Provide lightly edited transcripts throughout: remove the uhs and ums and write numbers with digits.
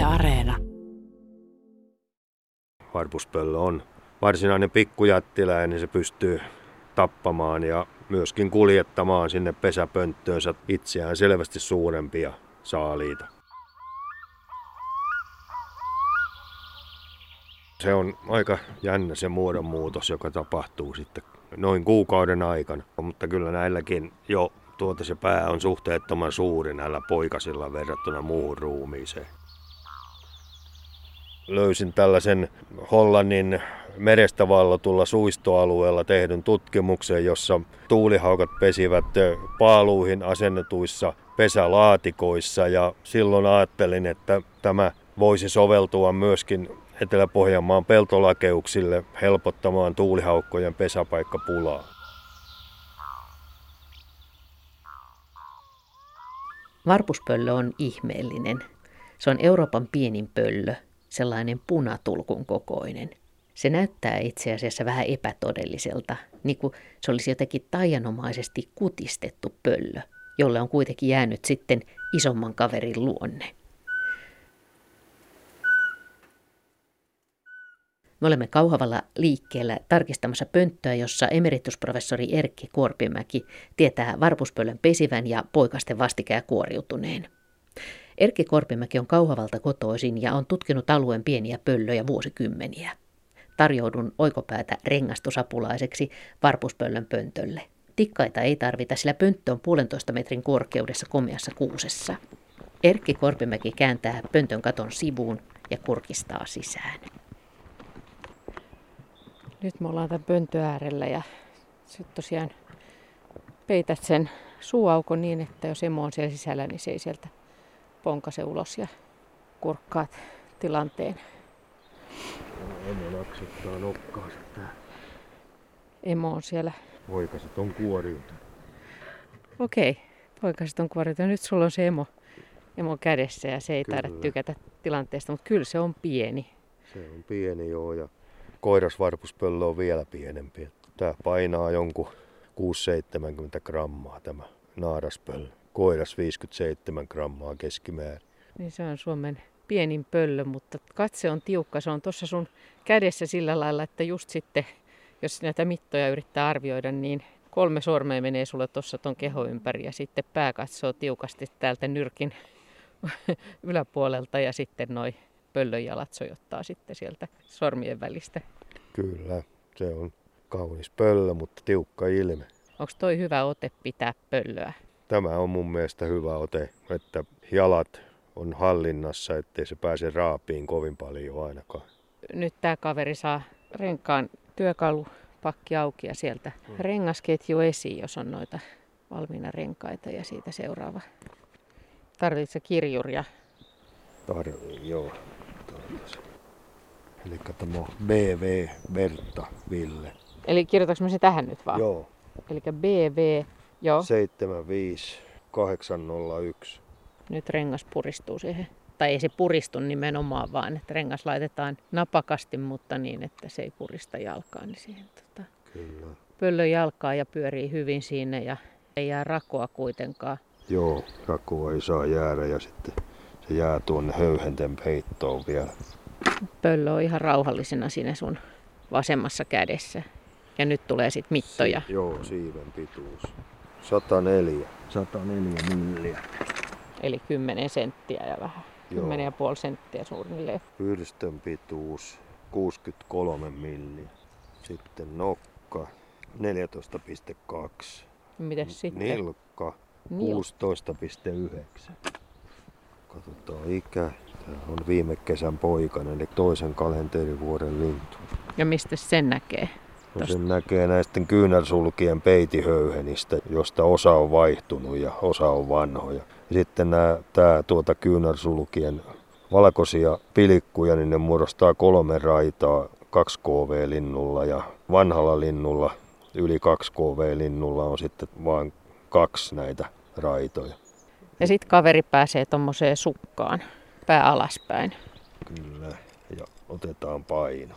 Areena. Varpuspöllö on varsinainen pikkujättiläinen, niin se pystyy tappamaan ja myöskin kuljettamaan sinne pesäpönttöönsä itseään selvästi suurempia saaliita. Se on aika jännä se muodonmuutos, joka tapahtuu sitten noin kuukauden aikana, mutta kyllä näilläkin jo se pää on suhteettoman suuri näillä poikasilla verrattuna muuhun ruumiiseen. Löysin tällaisen Hollannin merestä vallotulla suistoalueella tehdyn tutkimuksen, jossa tuulihaukat pesivät paaluihin asennetuissa pesälaatikoissa ja silloin ajattelin, että tämä voisi soveltua myöskin Etelä-Pohjanmaan peltolakeuksille helpottamaan tuulihaukkojen pesäpaikkapulaa. Varpuspöllö on ihmeellinen. Se on Euroopan pienin pöllö, sellainen punatulkun kokoinen. Se näyttää itse asiassa vähän epätodelliselta, niin kuin se olisi jotenkin taianomaisesti kutistettu pöllö, jolle on kuitenkin jäänyt sitten isomman kaverin luonne. Me olemme Kauhavalla liikkeellä tarkistamassa pönttöä, jossa emeritusprofessori Erkki Korpimäki tietää varpuspöllön pesivän ja poikasten vastikään kuoriutuneen. Erkki Korpimäki on Kauhavalta kotoisin ja on tutkinut alueen pieniä pöllöjä vuosikymmeniä. Tarjoudun oikopäätä rengastusapulaiseksi varpuspöllön pöntölle. Tikkaita ei tarvita, sillä pönttö on 1,5 metrin korkeudessa komeassa kuusessa. Erkki Korpimäki kääntää pöntön katon sivuun ja kurkistaa sisään. Nyt me ollaan tämän pöntön äärellä ja sitten tosiaan peität sen suuaukon niin, että jos emo on siellä sisällä, niin se ei sieltä ponkase ulos ja kurkkaat tilanteen. Emo naksuttaa nokkaansa tää. Emo on siellä. Poikaset on kuoriutunut. Okei, poikaset on kuoriutunut. Nyt sulla on se emo kädessä ja se ei taida tykätä tilanteesta, mutta kyllä se on pieni. Se on pieni joo ja koirasvarpuspöllö on vielä pienempi. Tää painaa jonkun 6-70 grammaa tämä naaraspöllö. Koiras 57 grammaa keskimäärin. Niin se on Suomen pienin pöllö, mutta katse on tiukka. Se on tuossa sun kädessä sillä lailla, että just sitten, jos näitä mittoja yrittää arvioida, niin 3 sormea menee sulle tuossa ton keho ympäri ja sitten pää katsoo tiukasti täältä nyrkin yläpuolelta ja sitten noi pöllönjalat sojottaa sitten sieltä sormien välistä. Kyllä, se on kaunis pöllö, mutta tiukka ilme. Onko toi hyvä ote pitää pöllöä? Tämä on mun mielestä hyvä ote, että jalat on hallinnassa, ettei se pääse raapiin kovin paljon ainakaan. Nyt tää kaveri saa renkaan työkalupakki auki ja sieltä rengasketju esiin, jos on noita valmiina renkaita ja siitä seuraava. Tarvitsetko kirjuria? Joo. Eli tämä on BV Bertta Ville. Eli kirjoitanko mä se tähän nyt vaan? Joo. Eli BV, joo. 75801. Nyt rengas puristuu siihen. Tai ei se puristu nimenomaan, vaan että rengas laitetaan napakasti, mutta niin, että se ei purista jalkaa. Niin siihen, Kyllä. Pöllö jalkaa ja pyörii hyvin siinä ja ei jää rakoa kuitenkaan. Joo, rakoa ei saa jäädä ja sitten se jää tuonne höyhenten peittoon vielä. Pöllö on ihan rauhallisena siinä sun vasemmassa kädessä. Ja nyt tulee sitten mittoja. Joo, siiven pituus. 104 milliä. Eli 10 senttiä ja vähän. 10,5 senttiä suunnilleen. Pyrstön pituus 63 milliä. Sitten nokka 14,2. Mites sitten? Nilkka 16,9. Katsotaan ikä. Tämä on viime kesän poikainen, eli toisen kalenterivuoden lintu. Ja mistä sen näkee? No sen näkee näisten kyynärsulkien peitihöyhenistä, josta osa on vaihtunut ja osa on vanhoja. Ja sitten tämä kyynärsulkien valkoisia pilkkuja, niin ne muodostaa 3 raitaa 2 kv-linnulla ja vanhalla linnulla, yli 2 kv-linnulla on sitten vain 2 näitä raitoja. Ja sitten kaveri pääsee tommoseen sukkaan, pää alaspäin. Kyllä, ja otetaan paino.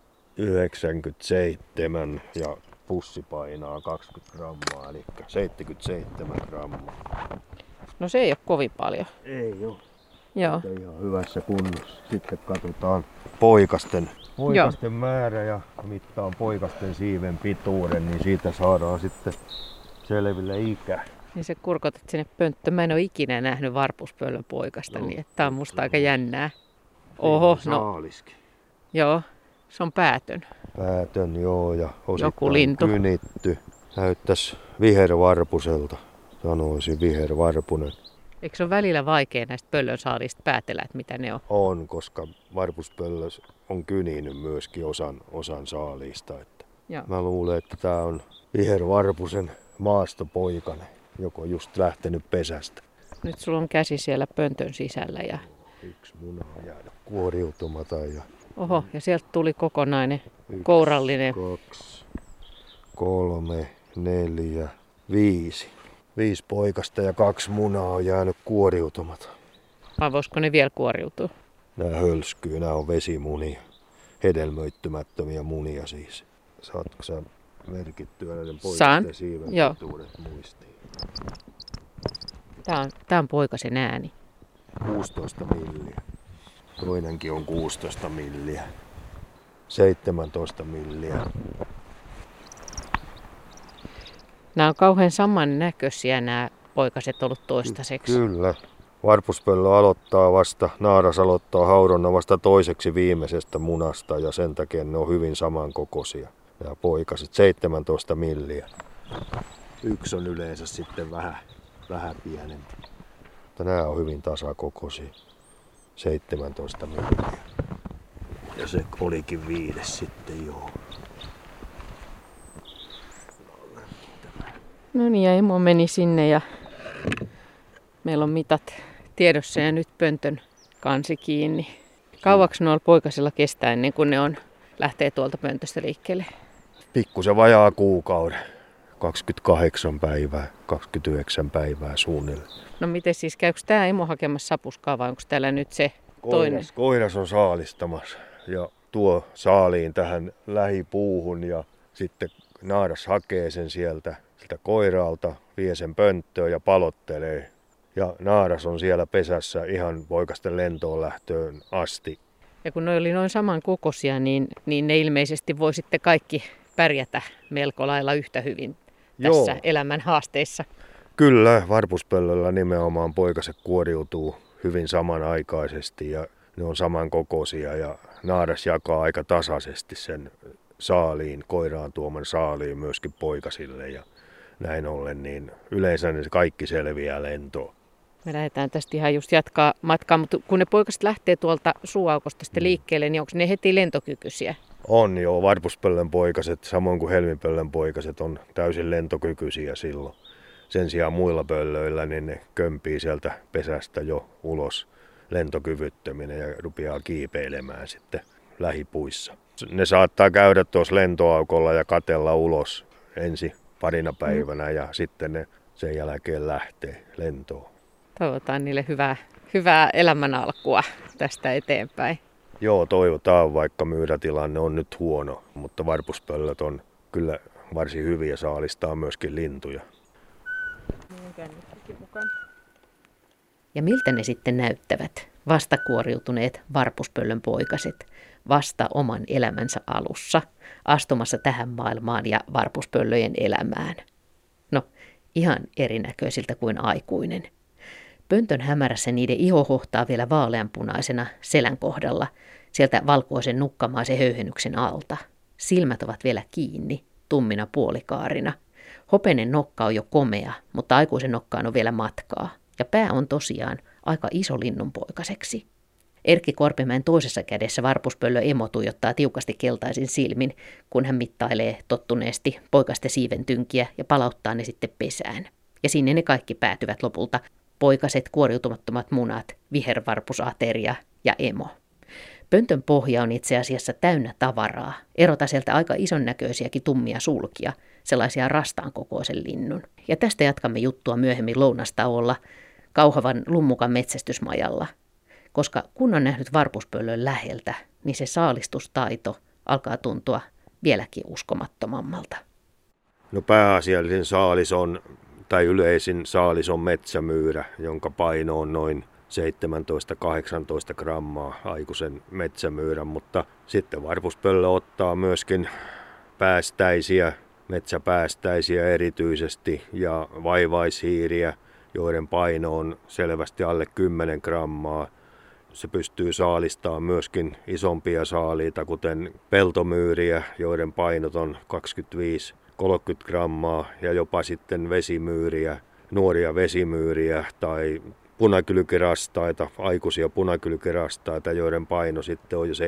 97 ja pussi painaa 20 grammaa, eli 77 grammaa. No se ei ole kovin paljon. Ei ole. Joo. Ihan hyvässä kunnossa. Sitten katsotaan poikasten määrä ja mittaan poikasten siiven pituuden, niin siitä saadaan sitten selville ikä. Niin sä kurkotat sinne pönttöön. Mä en ole ikinä nähnyt varpuspöllön poikasta, niin että tää on musta aika jännää. Oho, saaliskin. Joo, se on päätön. Päätön, joo, ja joku lintu. Kynitty. Näyttäisi vihervarpuselta, sanoisin vihervarpunen. Eikö se ole välillä vaikea näistä pöllön saalista päätellä, että mitä ne on? On, koska varpuspöllö on kyninyt myöskin osan saaliista. Että mä luulen, että tämä on vihervarpusen maastopoikainen, joka on just lähtenyt pesästä. Nyt sulla on käsi siellä pöntön sisällä. Ja... Yksi muna on jäänyt kuoriutumaton. Oho, ja sieltä tuli kokonainen kourallinen. 2, 3, 4, 5. 5 poikasta ja 2 munaa on jäänyt kuoriutumatta. Vai voisiko ne vielä kuoriutua? Nämä hölskyy, nämä on vesimunia. Hedelmöittymättömiä munia siis. Saatko sä merkittyä näiden poikasten siiven pituudet muistiin? Tää on poikasen ääni. 16 milliä. Toinenkin on 16 milliä. 17 milliä. Nämä on kauhean samannäköisiä nämä poikaset ollut toistaiseksi. Kyllä. Varpuspöllö naaras aloittaa haudonnan vasta toiseksi viimeisestä munasta ja sen takia ne on hyvin samankokoisia. Nämä poikaset 17 milliä. Yksi on yleensä sitten vähän pienempi. Mutta nämä on hyvin tasakokoisia. 17 milliä. Ja se olikin 5 sitten, joo. No niin, ja emo meni sinne ja meillä on mitat tiedossa ja nyt pöntön kansi kiinni. Kauaksi noilla poikasilla kestää ennen kuin lähtee tuolta pöntöstä liikkeelle? Pikkusen vajaa kuukauden. 28 päivää, 29 päivää suunnilleen. No miten siis, käykö tämä emo hakemassa sapuskaa vai onko täällä nyt se toinen? Koiras on saalistamassa ja tuo saaliin tähän lähipuuhun ja sitten naaras hakee sen sieltä koiraalta, vie sen pönttöön ja palottelee. Ja naaras on siellä pesässä ihan poikasten lentoon lähtöön asti. Ja kun ne oli noin saman kokoisia, niin ne ilmeisesti voi sitten kaikki pärjätä melko lailla yhtä hyvin tässä elämän haasteissa. Kyllä, varpuspöllöllä nimenomaan poikaset kuoriutuu hyvin samanaikaisesti ja ne on samankokoisia ja naaras jakaa aika tasaisesti sen saaliin, koiraan tuoman saaliin myöskin poikasille ja näin ollen niin yleensä ne kaikki selviää lentoon. Me lähdetään tästä ihan just jatkaa matkaa, mutta kun ne poikaset lähtee tuolta suuaukosta sitten liikkeelle, niin onko ne heti lentokykyisiä? On joo, varpuspöllön poikaset, samoin kuin helmipöllön poikaset on täysin lentokykyisiä silloin. Sen sijaan muilla pöllöillä niin ne kömpii sieltä pesästä jo ulos lentokyvyttöminä ja rupeaa kiipeilemään sitten lähipuissa. Ne saattaa käydä tuossa lentoaukolla ja katella ulos ensi parina päivänä ja sitten ne sen jälkeen lähtee lentoon. Toivotaan niille hyvää elämän alkua tästä eteenpäin. Joo, toivotaan, vaikka myydätilanne on nyt huono, mutta varpuspöllöt on kyllä varsin hyviä, saalistaa myöskin lintuja. Ja miltä ne sitten näyttävät, vastakuoriutuneet varpuspöllön poikaset, vasta oman elämänsä alussa, astumassa tähän maailmaan ja varpuspöllöjen elämään? No, ihan erinäköisiltä kuin aikuinen. Pöntön hämärässä niiden iho hohtaa vielä vaaleanpunaisena selän kohdalla, sieltä valkoisen nukkamaisen höyhennyksen alta. Silmät ovat vielä kiinni, tummina puolikaarina. Hopeinen nokka on jo komea, mutta aikuisen nokkaan on vielä matkaa. Ja pää on tosiaan aika iso linnunpoikaseksi. Erkki Korpimäen toisessa kädessä varpuspöllö emo tuijottaa tiukasti keltaisin silmin, kun hän mittailee tottuneesti poikasten siiven tynkiä ja palauttaa ne sitten pesään. Ja sinne ne kaikki päätyvät lopulta. Poikaset, kuoriutumattomat munat, vihervarpusateria ja emo. Pöntön pohja on itse asiassa täynnä tavaraa. Erota sieltä aika ison näköisiäkin tummia sulkia, sellaisia rastaan kokoisen linnun. Ja tästä jatkamme juttua myöhemmin lounastauolla Kauhavan Lummukan metsästysmajalla. Koska kun on nähnyt varpuspöllön läheltä, niin se saalistustaito alkaa tuntua vieläkin uskomattomammalta. No pääasiallisin saalis on, tai yleisin saalis on metsämyyrä, jonka paino on noin 17-18 grammaa aikuisen metsämyyrän, mutta sitten varpuspöllö ottaa myöskin päästäisiä, metsäpäästäisiä erityisesti ja vaivaishiiriä, joiden paino on selvästi alle 10 grammaa. Se pystyy saalistamaan myöskin isompia saaliita, kuten peltomyyriä, joiden painot on 25-30 grammaa, ja jopa sitten vesimyyriä, nuoria vesimyyriä tai punakylkirastaita, aikuisia punakylkirastaita, joiden paino sitten on jo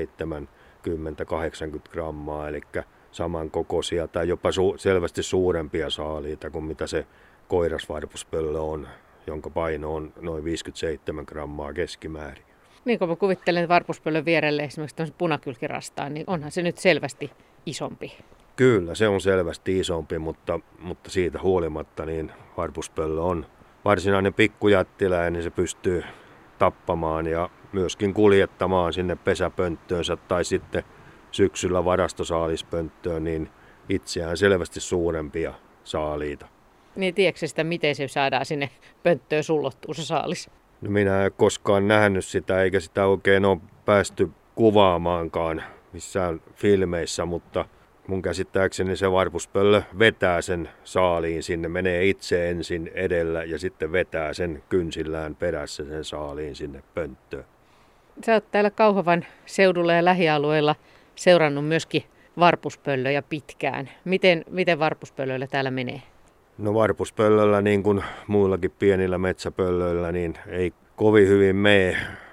70-80 grammaa, eli samankokoisia tai jopa selvästi suurempia saaliita kuin mitä se koirasvarpuspöllö on, jonka paino on noin 57 grammaa keskimäärin. Niin kun mä kuvittelen varpuspöllön vierelle esimerkiksi tämmöisen punakylkirastaan, niin onhan se nyt selvästi isompi. Kyllä, se on selvästi isompi, mutta siitä huolimatta niin varpuspöllö on varsinainen pikkujättiläinen, niin se pystyy tappamaan ja myöskin kuljettamaan sinne pesäpönttöönsä tai sitten syksyllä varastosaalispönttöön niin itseään selvästi suurempia saaliita. Niin tiedätkö sitä, miten se saadaan sinne pönttöön sullottua se saalis? No minä en koskaan nähnyt sitä, eikä sitä oikein ole päästy kuvaamaankaan missään filmeissä, mutta mun käsittääkseni se varpuspöllö vetää sen saaliin sinne, menee itse ensin edellä ja sitten vetää sen kynsillään perässä sen saaliin sinne pönttöön. Sä oot täällä Kauhavan seudulla ja lähialueilla seurannut myöskin varpuspöllöjä pitkään. Miten varpuspöllöillä täällä menee? No varpuspöllöllä niin kuin muillakin pienillä metsäpöllöillä niin ei kovin hyvin mene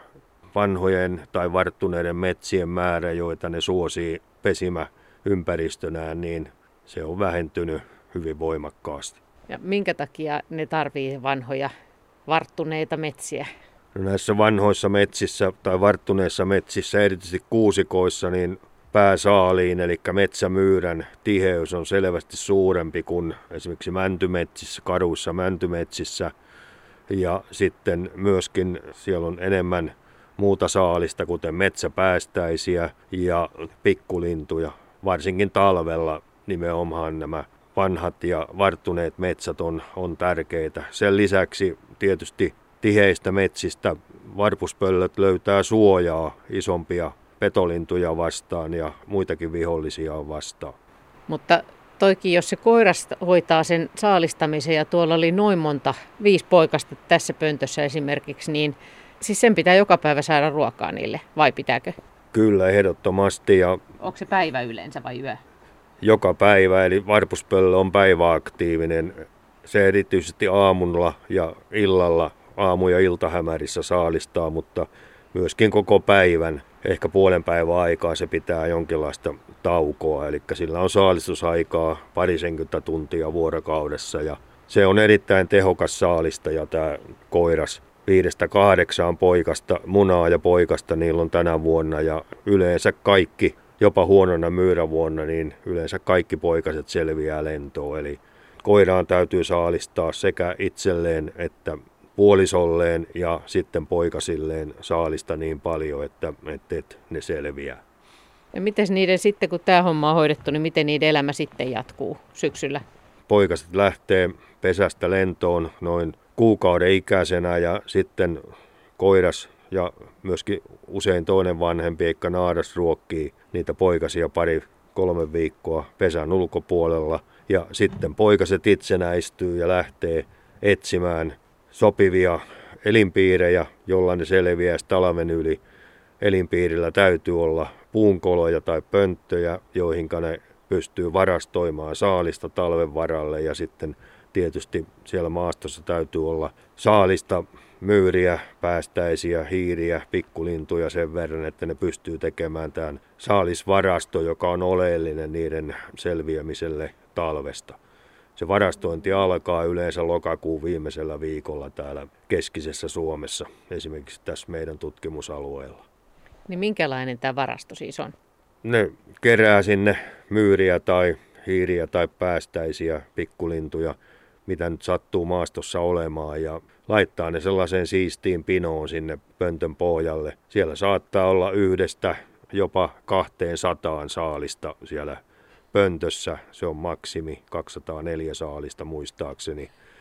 vanhojen tai varttuneiden metsien määrä, joita ne suosii pesimäympäristönään, niin se on vähentynyt hyvin voimakkaasti. Ja minkä takia ne tarvii vanhoja varttuneita metsiä? No näissä vanhoissa metsissä tai varttuneissa metsissä, erityisesti kuusikoissa, niin pääsaaliin, eli metsämyyrän tiheys on selvästi suurempi kuin esimerkiksi mäntymetsissä, kaduissa mäntymetsissä. Ja sitten myöskin siellä on enemmän muuta saalista, kuten metsäpäästäisiä ja pikkulintuja. Varsinkin talvella nimenomaan nämä vanhat ja varttuneet metsät on tärkeitä. Sen lisäksi tietysti tiheistä metsistä varpuspöllöt löytää suojaa isompia petolintuja vastaan ja muitakin vihollisia on vastaan. Mutta toikin, jos se koiras hoitaa sen saalistamisen ja tuolla oli noin monta, 5 poikasta tässä pöntössä esimerkiksi, niin siis sen pitää joka päivä saada ruokaa niille, vai pitääkö? Kyllä, ehdottomasti. Ja onko se päivä yleensä vai yö? Joka päivä, eli varpuspöllö on päiväaktiivinen. Se erityisesti aamulla ja illalla, aamu- ja iltahämärissä saalistaa, mutta myöskin koko päivän, ehkä puolen päivän aikaa se pitää jonkinlaista taukoa. Eli sillä on saalistusaikaa parisenkymmentä tuntia vuorokaudessa ja se on erittäin tehokas saalistaja tämä koiras. 5-8 poikasta, munaa ja poikasta niillä on tänä vuonna ja yleensä kaikki, jopa huonona myyrävuonna, niin yleensä kaikki poikaset selviää lentoon. Eli koiraan täytyy saalistaa sekä itselleen että puolisolleen ja sitten poikasilleen saalista niin paljon, että ne selviää. Ja miten niiden sitten, kun tämä homma on hoidettu, niin miten niiden elämä sitten jatkuu syksyllä? Poikaset lähtee pesästä lentoon noin kuukauden ikäisenä ja sitten koiras ja myöskin usein toinen vanhempi, eikä naaras ruokkii niitä poikasia 2-3 viikkoa pesän ulkopuolella. Ja sitten poikaset itsenäistyy ja lähtee etsimään sopivia elinpiirejä, jolla ne selviää talven yli. Elinpiirillä täytyy olla puunkoloja tai pönttöjä, joihin ne pystyy varastoimaan saalista talven varalle ja sitten tietysti siellä maastossa täytyy olla saalista, myyriä, päästäisiä, hiiriä, pikkulintuja sen verran, että ne pystyy tekemään tämän saalisvarasto, joka on oleellinen niiden selviämiselle talvesta. Se varastointi alkaa yleensä lokakuun viimeisellä viikolla täällä keskisessä Suomessa, esimerkiksi tässä meidän tutkimusalueella. Niin minkälainen tämä varasto siis on? Ne kerää sinne myyriä tai hiiriä tai päästäisiä, pikkulintuja, mitä nyt sattuu maastossa olemaan ja laittaa ne sellaiseen siistiin pinoon sinne pöntön pohjalle. Siellä saattaa olla 1 jopa 200 saalista siellä pöntössä. Se on maksimi 204 saalista muistaakseni.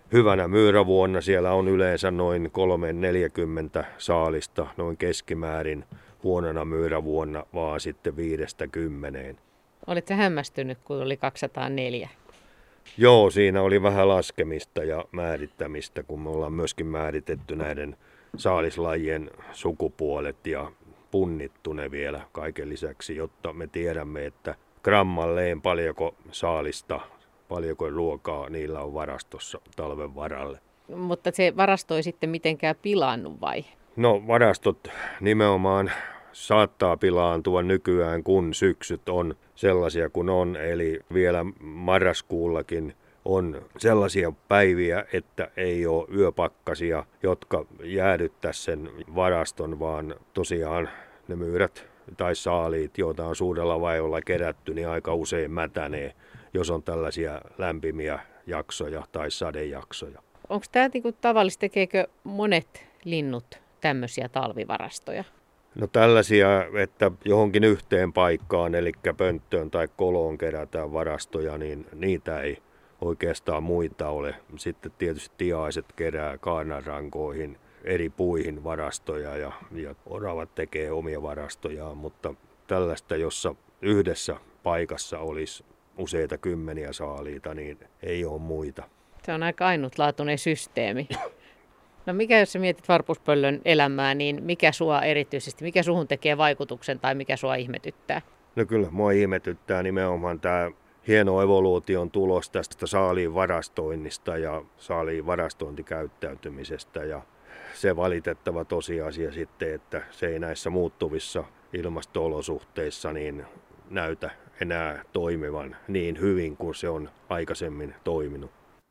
hyvänä myyrävuonna siellä on yleensä noin 340 saalista, noin keskimäärin. Huonona myyrävuonna vaan sitten 5-10. Olitko hämmästynyt, kun oli 204? Joo, siinä oli vähän laskemista ja määrittämistä, kun me ollaan myöskin määritetty näiden saalislajien sukupuolet ja punnittu ne vielä kaiken lisäksi, jotta me tiedämme, että grammalleen paljonko saalista, paljonko ruokaa niillä on varastossa talven varalle. Mutta se varasto ei sitten mitenkään pilannut vai? No varastot nimenomaan saattaa pilaantua nykyään, kun syksyt on sellaisia kuin on, eli vielä marraskuullakin on sellaisia päiviä, että ei ole yöpakkasia, jotka jäädyttäisi sen varaston, vaan tosiaan ne myyrät tai saaliit, joita on suurella vaivalla kerätty, niin aika usein mätänee, jos on tällaisia lämpimiä jaksoja tai sadejaksoja. Onko tämä tavallista, tekeekö monet linnut tämmöisiä talvivarastoja? No tällaisia, että johonkin yhteen paikkaan, eli pönttöön tai koloon kerätään varastoja, niin niitä ei oikeastaan muita ole. Sitten tietysti tiaiset kerää kaarnanrankoihin, eri puihin varastoja ja oravat tekee omia varastojaan, mutta tällaista, jossa yhdessä paikassa olisi useita kymmeniä saaliita, niin ei ole muita. Se on aika ainutlaatuinen systeemi. No mikä, jos sä mietit varpuspöllön elämää, niin mikä sua erityisesti, mikä suhun tekee vaikutuksen tai mikä sua ihmetyttää? No kyllä mua ihmetyttää nimenomaan tämä hieno evoluution tulos tästä saaliin varastoinnista ja saaliin varastointikäyttäytymisestä ja se valitettava tosiasia sitten, että se ei näissä muuttuvissa ilmasto-olosuhteissa niin näytä enää toimivan niin hyvin kuin se on aikaisemmin toiminut.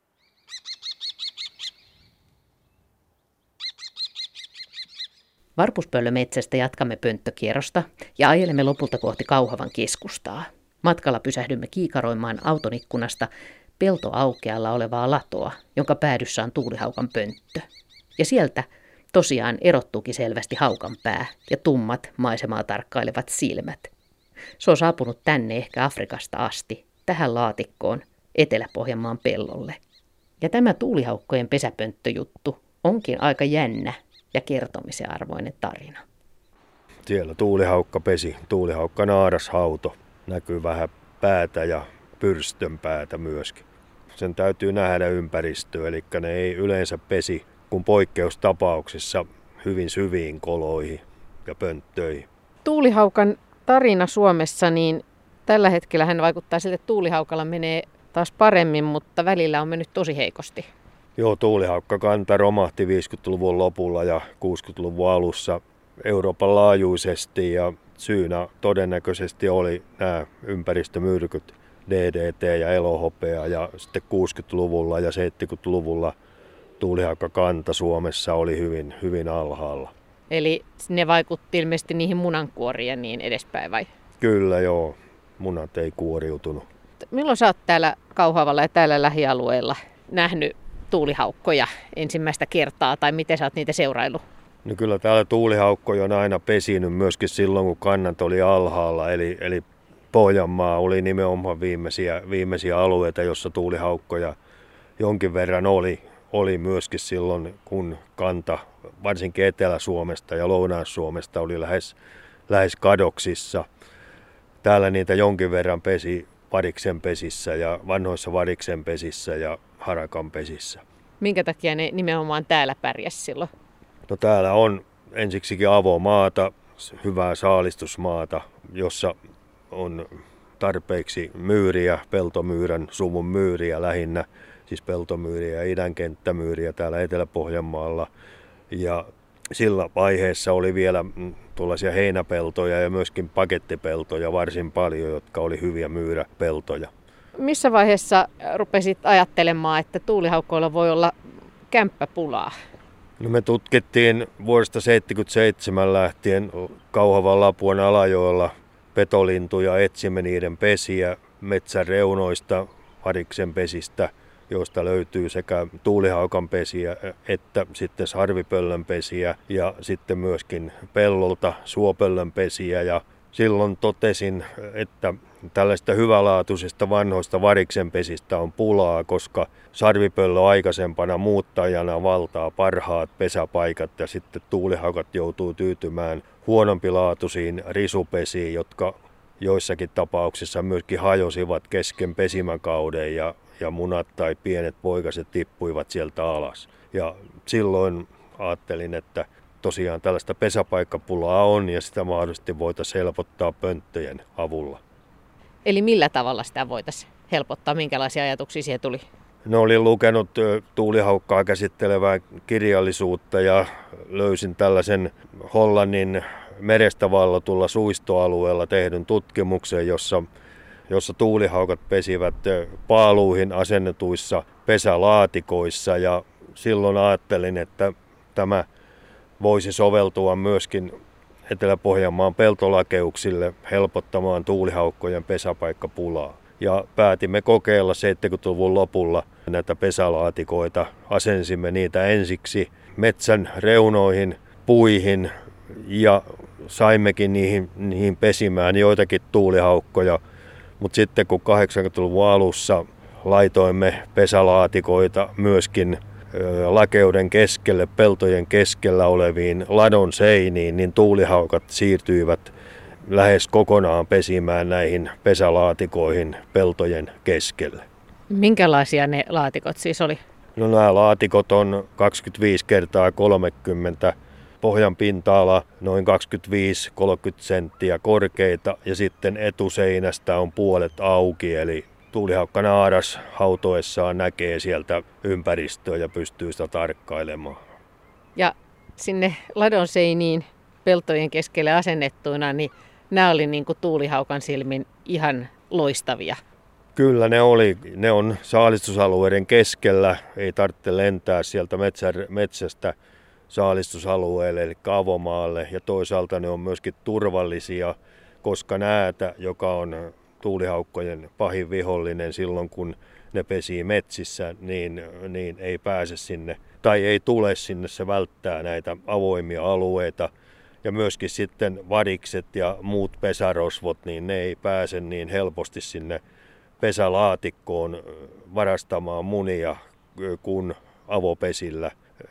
Varpuspöllömetsästä jatkamme pönttökierrosta ja ajelemme lopulta kohti Kauhavan keskustaa. Matkalla pysähdymme kiikaroimaan auton ikkunasta peltoaukealla olevaa latoa, jonka päädyssä on tuulihaukan pönttö. Ja sieltä tosiaan erottuukin selvästi haukan pää ja tummat maisemaa tarkkailevat silmät. Se on saapunut tänne ehkä Afrikasta asti, tähän laatikkoon, Etelä-Pohjanmaan pellolle. Ja tämä tuulihaukkojen pesäpönttöjuttu onkin aika jännä ja kertomisen arvoinen tarina. Siellä tuulihaukka pesi, tuulihaukka naarashauto. Näkyy vähän päätä ja pyrstön päätä myöskin. Sen täytyy nähdä ympäristö, eli ne ei yleensä pesi kuin poikkeustapauksissa hyvin syviin koloihin ja pönttöihin. Tuulihaukan tarina Suomessa, niin tällä hetkellä hän vaikuttaa siltä, että tuulihaukalla menee taas paremmin, mutta välillä on mennyt tosi heikosti. Joo, tuulihaukka-kanta romahti 50-luvun lopulla ja 60-luvun alussa Euroopan laajuisesti ja syynä todennäköisesti oli nämä ympäristömyrkyt, DDT ja elohopea ja sitten 60-luvulla ja 70-luvulla tuulihaukkakanta Suomessa oli hyvin, hyvin alhaalla. Eli ne vaikutti ilmeisesti niihin munankuoriin ja niin edespäin vai? Kyllä joo, munat ei kuoriutunut. Milloin sä oot täällä Kauhavalla ja täällä lähialueella nähnyt tuulihaukkoja ensimmäistä kertaa tai miten sä oot niitä seuraillut? No kyllä täällä tuulihaukkoja on aina pesinyt myöskin silloin, kun kannat oli alhaalla. Eli Pohjanmaa oli nimenomaan viimeisiä alueita, jossa tuulihaukkoja jonkin verran oli myöskin silloin, kun kanta varsinkin Etelä-Suomesta ja Lounais-Suomesta oli lähes kadoksissa. Täällä niitä jonkin verran pesi variksen pesissä ja vanhoissa variksen pesissä ja harakan pesissä. Minkä takia ne nimenomaan täällä pärjäsi silloin? No täällä on ensiksikin avomaata, hyvää saalistusmaata, jossa on tarpeeksi myyriä, peltomyyrän suvun myyriä lähinnä, siis peltomyyriä ja idänkenttämyyriä täällä Etelä-Pohjanmaalla. Ja sillä vaiheessa oli vielä tuollaisia heinäpeltoja ja myöskin pakettipeltoja varsin paljon, jotka oli hyviä myyräpeltoja. Missä vaiheessa rupesit ajattelemaan, että tuulihaukkoilla voi olla kämppäpulaa? No me tutkittiin vuodesta 1977 lähtien Kauhavan Lapuan Alajoella petolintuja, etsimme niiden pesiä metsän reunoista, variksen pesistä, joista löytyy sekä tuulihaukan pesiä että sitten sarvipöllön pesiä ja sitten myöskin pellolta suopöllön pesiä. Ja silloin totesin, että tällaista hyvälaatuisista vanhoista variksenpesistä on pulaa, koska sarvipöllö aikaisempana muuttajana valtaa parhaat pesäpaikat ja sitten tuulihaukat joutuu tyytymään huonompilaatuisiin risupesiin, jotka joissakin tapauksissa myöskin hajosivat kesken pesimäkauden ja munat tai pienet poikaset tippuivat sieltä alas. Ja silloin ajattelin, että tosiaan tällaista pesäpaikkapulaa on ja sitä mahdollisesti voitaisiin helpottaa pönttöjen avulla. Eli millä tavalla sitä voitaisiin helpottaa? Minkälaisia ajatuksia siihen tuli? No, olin lukenut tuulihaukkaa käsittelevää kirjallisuutta ja löysin tällaisen Hollannin merestä vallotulla suistoalueella tehdyn tutkimuksen, jossa tuulihaukat pesivät paaluihin asennetuissa pesälaatikoissa ja silloin ajattelin, että tämä voisi soveltua myöskin Etelä-Pohjanmaan peltolakeuksille helpottamaan tuulihaukkojen pesäpaikkapulaa. Ja päätimme kokeilla 70-luvun lopulla näitä pesälaatikoita. Asensimme niitä ensiksi metsän reunoihin, puihin ja saimmekin niihin pesimään joitakin tuulihaukkoja. Mutta sitten kun 80-luvun alussa laitoimme pesälaatikoita myöskin lakeuden keskelle, peltojen keskellä oleviin ladon seiniin, niin tuulihaukat siirtyivät lähes kokonaan pesimään näihin pesälaatikoihin peltojen keskelle. Minkälaisia ne laatikot siis oli? No, nämä laatikot on 25 x 30, pohjan pinta-ala noin 25-30 senttiä korkeita ja sitten etuseinästä on puolet auki, eli tuulihaukka naaras hautoessaan näkee sieltä ympäristöä ja pystyy sitä tarkkailemaan. Ja sinne ladon seiniin peltojen keskelle asennettuina, niin nämä oli niin kuin tuulihaukan silmin ihan loistavia. Kyllä ne oli. Ne on saalistusalueiden keskellä. Ei tarvitse lentää sieltä metsästä saalistusalueelle eli avomaalle. Ja toisaalta ne on myöskin turvallisia, koska näätä, joka on tuulihaukkojen pahin vihollinen silloin, kun ne pesii metsissä, niin ei pääse sinne tai ei tule sinne. Se välttää näitä avoimia alueita. Ja myöskin sitten varikset ja muut pesärosvot, niin ne ei pääse niin helposti sinne pesälaatikkoon varastamaan munia kuin avopesillä.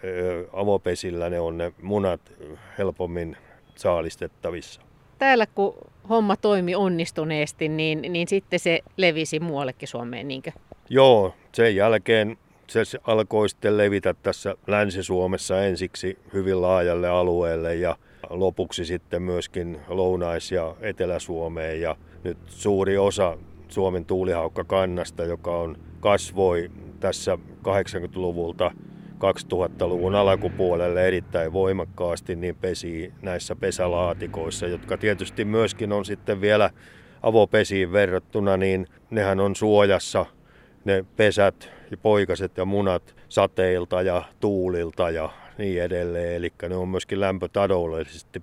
Avopesillä ne on ne munat helpommin saalistettavissa. Täällä kun homma toimi onnistuneesti, niin sitten se levisi muuallekin Suomeen, niinkö? Joo, sen jälkeen se alkoi sitten levitä tässä Länsi-Suomessa ensiksi hyvin laajalle alueelle ja lopuksi sitten myöskin Lounais- ja Etelä-Suomeen. Ja nyt suuri osa Suomen tuulihaukkakannasta, joka kasvoi tässä 80-luvulta 2000-luvun alkupuolelle erittäin voimakkaasti, niin pesii näissä pesälaatikoissa, jotka tietysti myöskin on sitten vielä avopesiin verrattuna, niin nehän on suojassa ne pesät ja poikaset ja munat sateilta ja tuulilta ja niin edelleen. Eli ne on myöskin lämpötadollisesti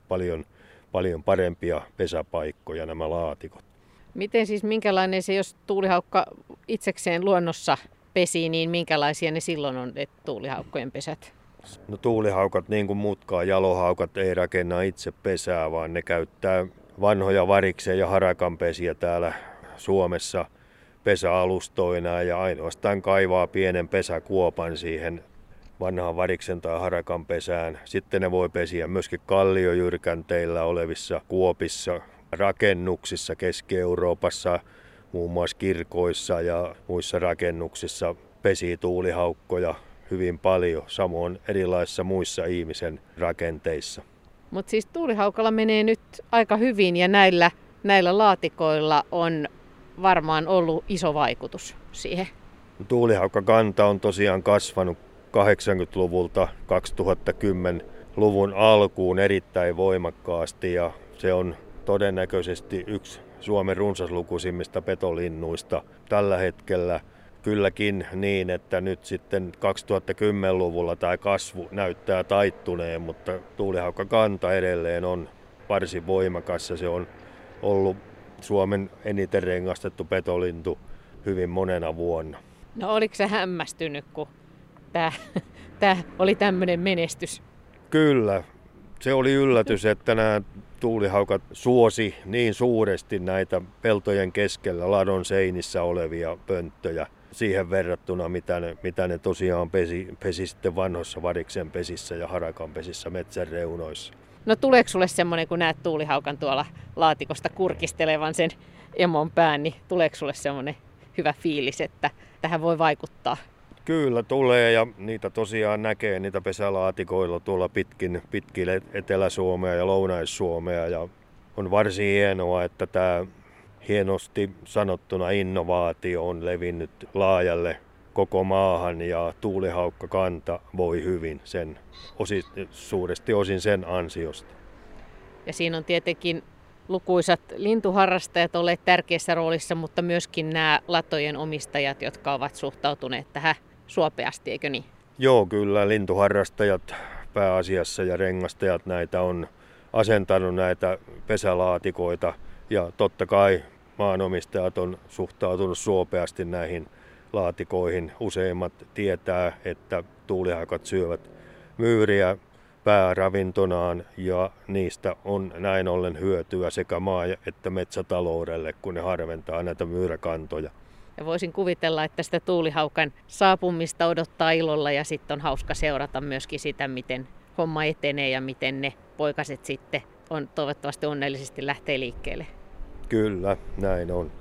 paljon parempia pesäpaikkoja nämä laatikot. Miten siis, minkälainen se, jos tuulihaukka itsekseen luonnossa pesii, niin minkälaisia ne silloin on, tuulihaukkojen pesät? No, tuulihaukat, niin kuin muutkaan jalohaukat, ei rakenna itse pesää, vaan ne käyttää vanhoja variksen ja harakanpesiä täällä Suomessa pesäalustoina ja ainoastaan kaivaa pienen pesäkuopan siihen vanhaan variksen tai harakan pesään. Sitten ne voi pesiä myöskin kalliojyrkänteillä olevissa kuopissa, rakennuksissa Keski-Euroopassa, muun muassa kirkoissa ja muissa rakennuksissa pesii tuulihaukkoja hyvin paljon, samoin erilaisissa muissa ihmisen rakenteissa. Mutta siis tuulihaukalla menee nyt aika hyvin ja näillä laatikoilla on varmaan ollut iso vaikutus siihen. Tuulihaukkakanta on tosiaan kasvanut 80-luvulta 2010-luvun alkuun erittäin voimakkaasti ja se on todennäköisesti yksi Suomen runsaslukuisimmista petolinnuista tällä hetkellä. Kylläkin niin, että nyt sitten 2010-luvulla tämä kasvu näyttää taittuneen, mutta tuulihaukkakanta edelleen on varsin voimakas ja se on ollut Suomen eniten rengastettu petolintu hyvin monena vuonna. No, oliko sä hämmästynyt, kun tämä oli tämmöinen menestys? Kyllä. Se oli yllätys, että nämä tuulihaukat suosi niin suuresti näitä peltojen keskellä ladon seinissä olevia pönttöjä siihen verrattuna, mitä ne tosiaan pesi sitten vanhoissa variksen pesissä ja harakan pesissä metsän reunoissa. No tuleeko sulle semmoinen, kun näet tuulihaukan tuolla laatikosta kurkistelevan sen emon pään, niin tuleeko sulle semmoinen hyvä fiilis, että tähän voi vaikuttaa? Kyllä tulee, ja niitä tosiaan näkee niitä pesälaatikoilla tuolla pitkin Etelä-Suomea ja Lounais-Suomea. Ja on varsin hienoa, että tämä hienosti sanottuna innovaatio on levinnyt laajalle koko maahan ja tuulihaukkakanta voi hyvin suuresti osin sen ansiosta. Ja siinä on tietenkin lukuisat lintuharrastajat olleet tärkeässä roolissa, mutta myöskin nämä latojen omistajat, jotka ovat suhtautuneet tähän suopeasti, eikö niin? Joo, kyllä lintuharrastajat pääasiassa ja rengastajat näitä on asentanut näitä pesälaatikoita ja totta kai maanomistajat on suhtautunut suopeasti näihin laatikoihin. Useimmat tietää, että tuulihaukat syövät myyriä pääravintonaan ja niistä on näin ollen hyötyä sekä maa- että metsätaloudelle, kun ne harventaa näitä myyräkantoja. Ja voisin kuvitella, että sitä tuulihaukan saapumista odottaa ilolla ja sitten on hauska seurata myöskin sitä, miten homma etenee ja miten ne poikaset sitten toivottavasti onnellisesti lähtee liikkeelle. Kyllä, näin on.